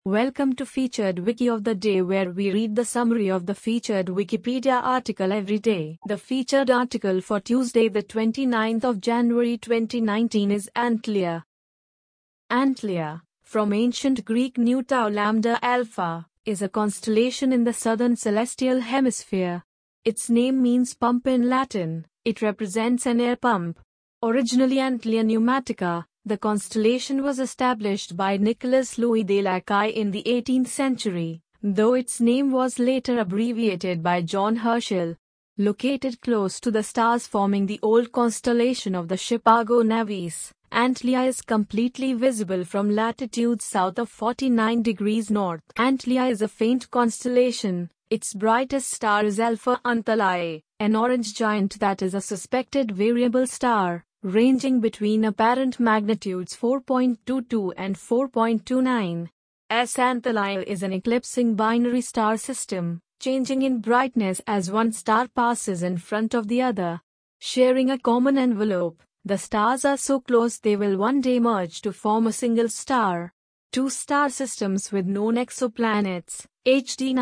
Welcome to Featured Wiki of the Day, where we read the summary of the featured Wikipedia article every day. The featured article for Tuesday, the 29th of January 2019 is Antlia. Antlia, from ancient Greek Nu Tau Lambda Alpha, is a constellation in the southern celestial hemisphere. Its name means pump in Latin. It represents an air pump. Originally Antlia Pneumatica, the constellation was established by Nicolas Louis de Lacaille in the 18th century, though its name was later abbreviated by John Herschel. Located close to the stars forming the old constellation of the Chipago Navis, Antlia is completely visible from latitudes south of 49 degrees north. Antlia is a faint constellation. Its brightest star is Alpha Antillae, an orange giant that is a suspected variable star, ranging between apparent magnitudes 4.22 and 4.29. S Antillae is an eclipsing binary star system, changing in brightness as one star passes in front of the other. Sharing a common envelope, the stars are so close they will one day merge to form a single star. Two star systems with known exoplanets, HD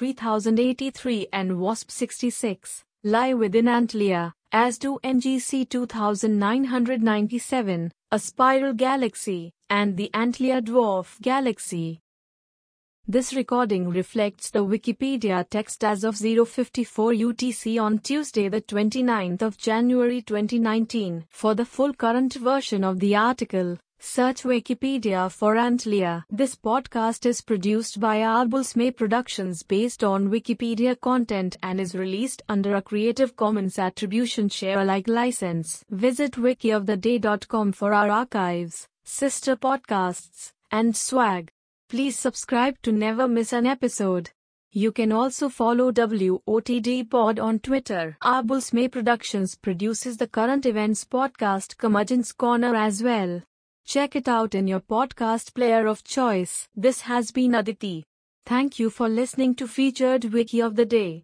93083 and WASP 66, lie within Antlia, as do NGC 2997, a spiral galaxy, and the Antlia dwarf galaxy. This recording reflects the Wikipedia text as of 054 UTC on Tuesday, the 29th of January 2019. For the full current version of the article, search Wikipedia for Antlia. This podcast is produced by Arbulsme Productions based on Wikipedia content and is released under a Creative Commons Attribution Share Alike license. Visit wikioftheday.com for our archives, sister podcasts, and swag. Please subscribe to never miss an episode. You can also follow WOTD Pod on Twitter. Arbulsme Productions produces the current events podcast Curmudgeon's Corner as well. Check it out in your podcast player of choice. This has been Aditi. Thank you for listening to Featured Wiki of the Day.